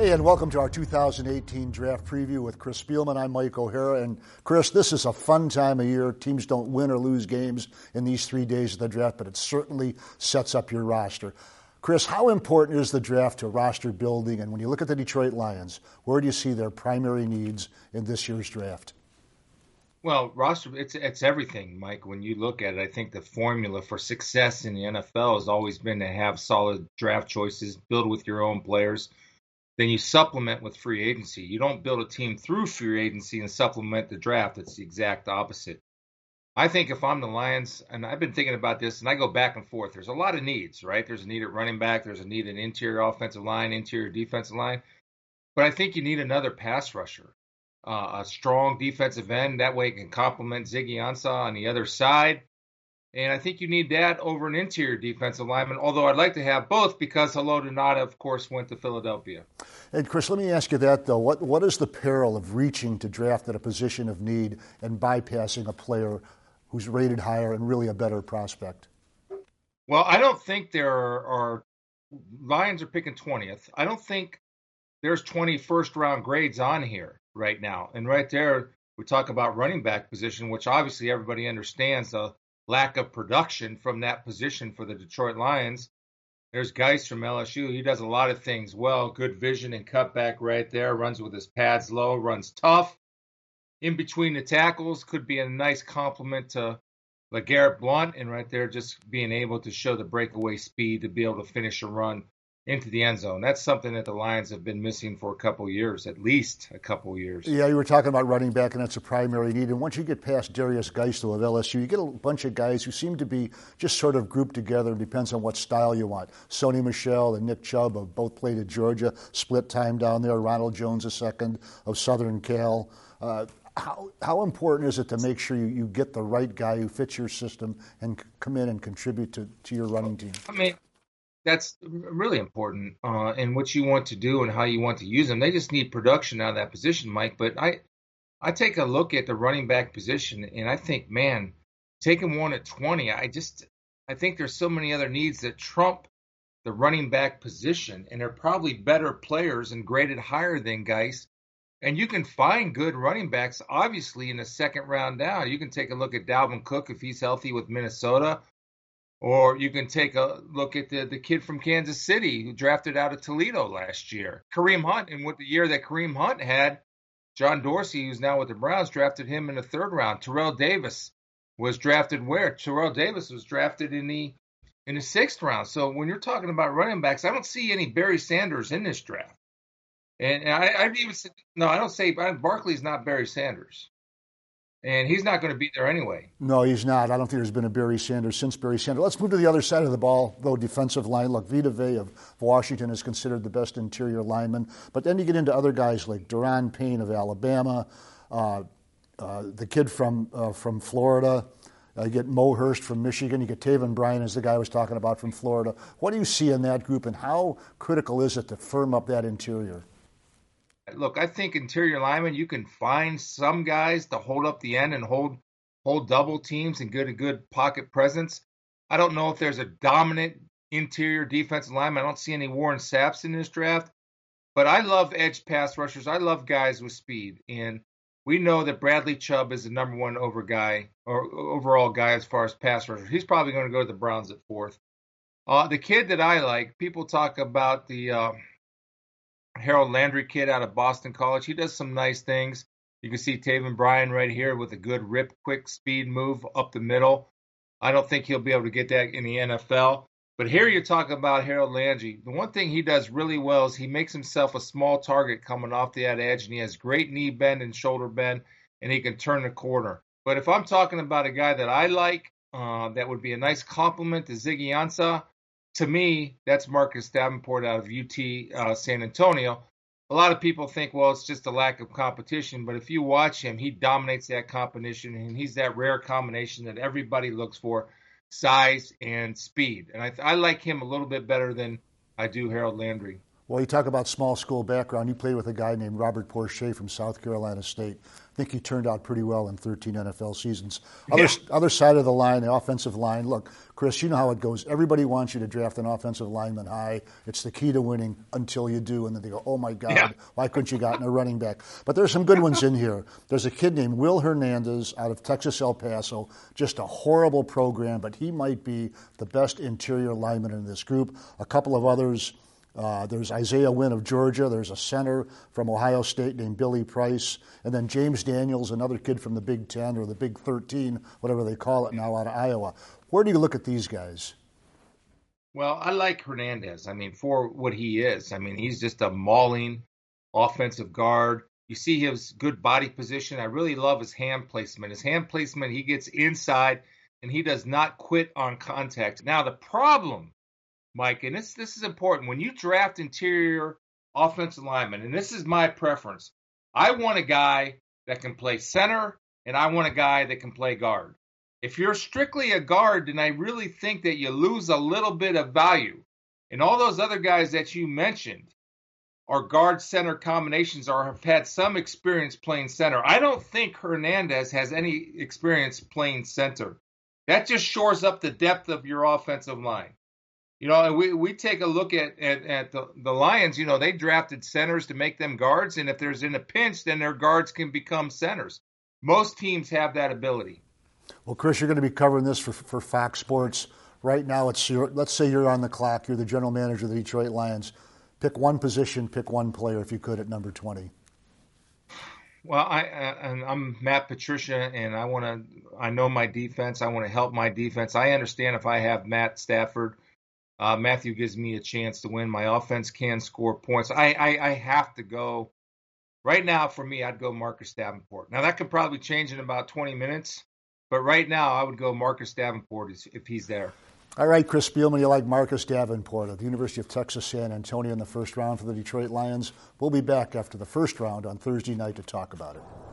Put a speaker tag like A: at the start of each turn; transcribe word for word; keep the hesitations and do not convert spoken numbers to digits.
A: Hey, and welcome to our two thousand eighteen draft preview with Chris Spielman. I'm Mike O'Hara. And Chris, this is a fun time of year. Teams don't win or lose games in these three days of the draft, but it certainly sets up your roster. Chris, how important is the draft to roster building? And when you look at the Detroit Lions, where do you see their primary needs in this year's draft?
B: Well, roster, it's it's everything, Mike. When you look at it, I think the formula for success in the N F L has always been to have solid draft choices, build with your own players. Then you supplement with free agency. You don't build a team through free agency and supplement the draft. It's the exact opposite. I think if I'm the Lions, and I've been thinking about this, and I go back and forth, there's a lot of needs, right? There's a need at running back. There's a need at interior offensive line, interior defensive line. But I think you need another pass rusher, uh, a strong defensive end. That way it can complement Ziggy Ansah on the other side. And I think you need that over an interior defensive lineman, although I'd like to have both because Haloti Ngata, of course, went to Philadelphia.
A: And Chris, let me ask you that, though. What What is the peril of reaching to draft at a position of need and bypassing a player who's rated higher and really a better prospect?
B: Well, I don't think there are, are Lions are picking twentieth. I don't think there's twenty first-round grades on here right now. And right there, we talk about running back position, which obviously everybody understands the lack of production from that position for the Detroit Lions. There's Geis from L S U. He does a lot of things well. Good vision and cutback right there. Runs with his pads low. Runs tough. In between the tackles could be a nice compliment to LeGarrette Blount. And right there, just being able to show the breakaway speed to be able to finish a run into the end zone. That's something that the Lions have been missing for a couple of years, at least a couple of years.
A: Yeah, you were talking about running back, and that's a primary need. And once you get past Darius Geisel of L S U, you get a bunch of guys who seem to be just sort of grouped together. It depends on what style you want. Sony Michel and Nick Chubb have both played at Georgia, split time down there. Ronald Jones, the second of Southern Cal. Uh, how how important is it to make sure you, you get the right guy who fits your system and c- come in and contribute to, to your running team?
B: I mean, that's really important uh, in what you want to do and how you want to use them. They just need production out of that position, Mike. But I, I take a look at the running back position, and I think, man, taking one at twenty, I just, I think there's so many other needs that trump the running back position, and they're probably better players and graded higher than Geis. And you can find good running backs, obviously, in the second round down. You can take a look at Dalvin Cook if he's healthy with Minnesota. Or you can take a look at the, the kid from Kansas City who drafted out of Toledo last year, Kareem Hunt. And with the year that Kareem Hunt had, John Dorsey, who's now with the Browns, drafted him in the third round. Terrell Davis was drafted where? Terrell Davis was drafted in the in the sixth round. So when you're talking about running backs, I don't see any Barry Sanders in this draft. And I, I'd even say, no, I don't say Barkley's not Barry Sanders. And he's not going to be there anyway.
A: No, he's not. I don't think there's been a Barry Sanders since Barry Sanders. Let's move to the other side of the ball, though, defensive line. Look, Vita Vea of Washington is considered the best interior lineman. But then you get into other guys like Daron Payne of Alabama, uh, uh, the kid from uh, from Florida. Uh, you get Mo Hurst from Michigan. You get Taven Bryan, as the guy I was talking about, from Florida. What do you see in that group, and how critical is it to firm up that interior?
B: Look, I think interior linemen, you can find some guys to hold up the end and hold hold double teams and get a good pocket presence. I don't know if there's a dominant interior defensive lineman. I don't see any Warren Saps in this draft. But I love edge pass rushers. I love guys with speed. And we know that Bradley Chubb is the number one over guy or overall guy as far as pass rushers. He's probably going to go to the Browns at fourth. Uh, the kid that I like, people talk about the uh, Harold Landry kid out of Boston College. He does some nice things. You can see Taven Bryan right here with a good rip, quick speed move up the middle. I don't think he'll be able to get that in the N F L. But here you're talking about Harold Landry. The one thing he does really well is he makes himself a small target coming off that edge, and he has great knee bend and shoulder bend, and he can turn the corner. But if I'm talking about a guy that I like, uh, that would be a nice compliment to Ziggy Ansah, to me, that's Marcus Davenport out of U T uh, San Antonio. A lot of people think, well, it's just a lack of competition. But if you watch him, he dominates that competition, and he's that rare combination that everybody looks for, size and speed. And I, I like him a little bit better than I do Harold Landry.
A: Well, you talk about small school background. You played with a guy named Robert Porcher from South Carolina State. I think he turned out pretty well in thirteen N F L seasons. Other, yeah. other side of the line, the offensive line. Look, Chris, you know how it goes. Everybody wants you to draft an offensive lineman high. It's the key to winning until you do, and then they go, oh, my God, yeah. why couldn't you gotten a running back? But there's some good ones in here. There's a kid named Will Hernandez out of Texas El Paso. Just a horrible program, but he might be the best interior lineman in this group. A couple of others. Uh, there's Isaiah Wynn of Georgia. There's a center from Ohio State named Billy Price. And then James Daniels, another kid from the Big Ten or the Big thirteen, whatever they call it now, out of Iowa. Where do you look at these guys?
B: Well, I like Hernandez. I mean, for what he is. I mean, he's just a mauling offensive guard. You see his good body position. I really love his hand placement. His hand placement, he gets inside, and he does not quit on contact. Now, the problem, Mike, and this this is important. When you draft interior offensive linemen, and this is my preference, I want a guy that can play center, and I want a guy that can play guard. If you're strictly a guard, then I really think that you lose a little bit of value. And all those other guys that you mentioned are guard-center combinations or have had some experience playing center. I don't think Hernandez has any experience playing center. That just shores up the depth of your offensive line. You know, and we, we take a look at, at, at the, the Lions, you know, they drafted centers to make them guards, and if there's in a pinch, then their guards can become centers. Most teams have that ability.
A: Well, Chris, you're going to be covering this for, for Fox Sports. Right now, it's your, let's say you're on the clock. You're the general manager of the Detroit Lions. Pick one position, pick one player, if you could, at number twenty.
B: Well, I, I I'm Matt Patricia, and I want to. I know my defense. I want to help my defense. I understand if I have Matt Stafford, uh, Matthew gives me a chance to win. My offense can score points. I, I I have to go. Right now, for me, I'd go Marcus Davenport. Now that could probably change in about twenty minutes, but right now I would go Marcus Davenport if he's there.
A: All right, Chris Spielman, you like Marcus Davenport of the University of Texas San Antonio in the first round for the Detroit Lions. We'll be back after the first round on Thursday night to talk about it.